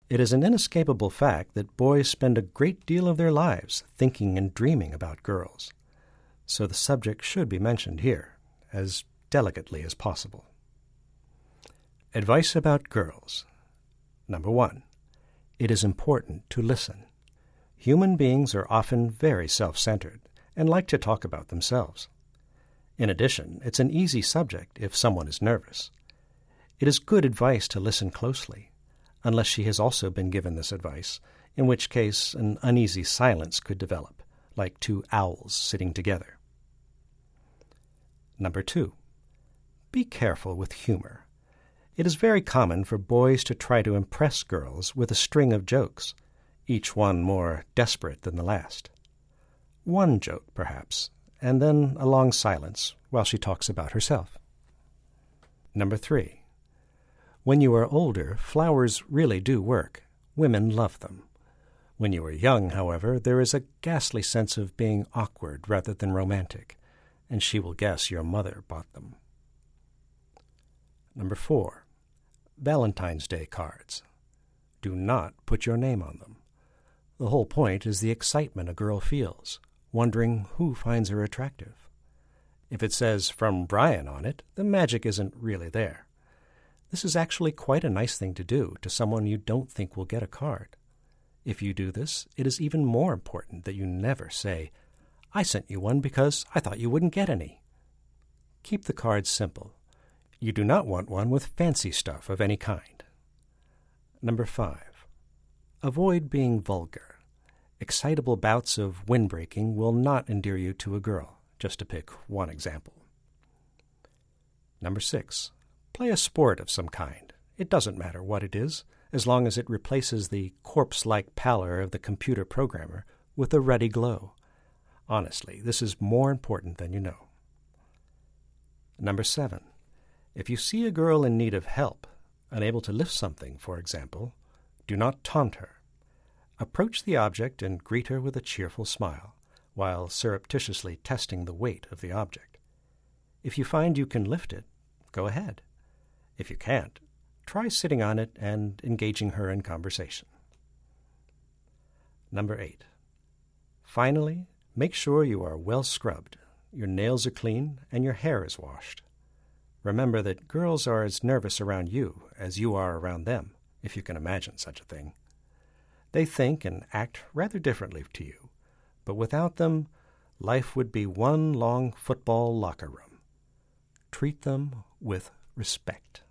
It is an inescapable fact that boys spend a great deal of their lives thinking and dreaming about girls, so the subject should be mentioned here, as delicately as possible. Advice about girls. Number 1. It is important to listen. Human beings are often very self-centered and like to talk about themselves. In addition, it's an easy subject if someone is nervous. It is good advice to listen closely, unless she has also been given this advice, in which case an uneasy silence could develop, like two owls sitting together. Number 2. Be careful with humor. It is very common for boys to try to impress girls with a string of jokes, each one more desperate than the last. One joke, perhaps, and then a long silence while she talks about herself. Number 3. When you are older, flowers really do work. Women love them. When you are young, however, there is a ghastly sense of being awkward rather than romantic, and she will guess your mother bought them. Number 4. Valentine's Day cards. Do not put your name on them. The whole point is the excitement a girl feels, wondering who finds her attractive. If it says "From Brian" on it, the magic isn't really there. This is actually quite a nice thing to do to someone you don't think will get a card. If you do this, it is even more important that you never say, "I sent you one because I thought you wouldn't get any." Keep the cards simple. You do not want one with fancy stuff of any kind. Number 5. Avoid being vulgar. Excitable bouts of windbreaking will not endear you to a girl, just to pick one example. Number 6. Play a sport of some kind. It doesn't matter what it is, as long as it replaces the corpse-like pallor of the computer programmer with a ruddy glow. Honestly, this is more important than you know. Number 7. If you see a girl in need of help, unable to lift something, for example, do not taunt her. Approach the object and greet her with a cheerful smile, while surreptitiously testing the weight of the object. If you find you can lift it, go ahead. If you can't, try sitting on it and engaging her in conversation. Number 8. Finally, make sure you are well scrubbed, your nails are clean, and your hair is washed. Remember that girls are as nervous around you as you are around them, if you can imagine such a thing. They think and act rather differently to you, but without them, life would be one long football locker room. Treat them with respect.